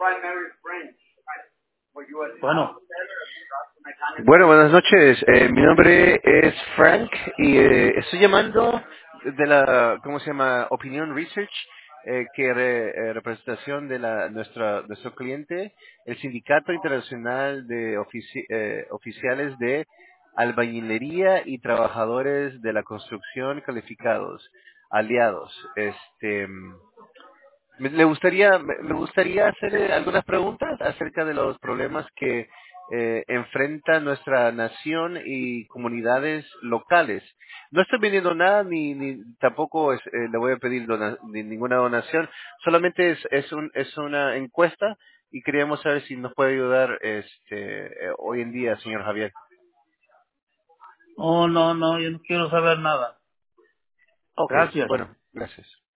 Bueno, Bueno, buenas noches. Mi nombre es Frank y estoy llamando de la, ¿cómo se llama? Opinion Research, representación de nuestro cliente, el Sindicato Internacional de Oficiales de Albañilería y Trabajadores de la Construcción Calificados, aliados. Me gustaría hacer algunas preguntas acerca de los problemas que enfrenta nuestra nación y comunidades locales. No estoy vendiendo nada ni tampoco le voy a pedir ni ninguna donación. Solamente es una encuesta y queríamos saber si nos puede ayudar hoy en día, señor Javier. oh, no, no, yo no quiero saber nada. Ok, Gracias. bueno, gracias.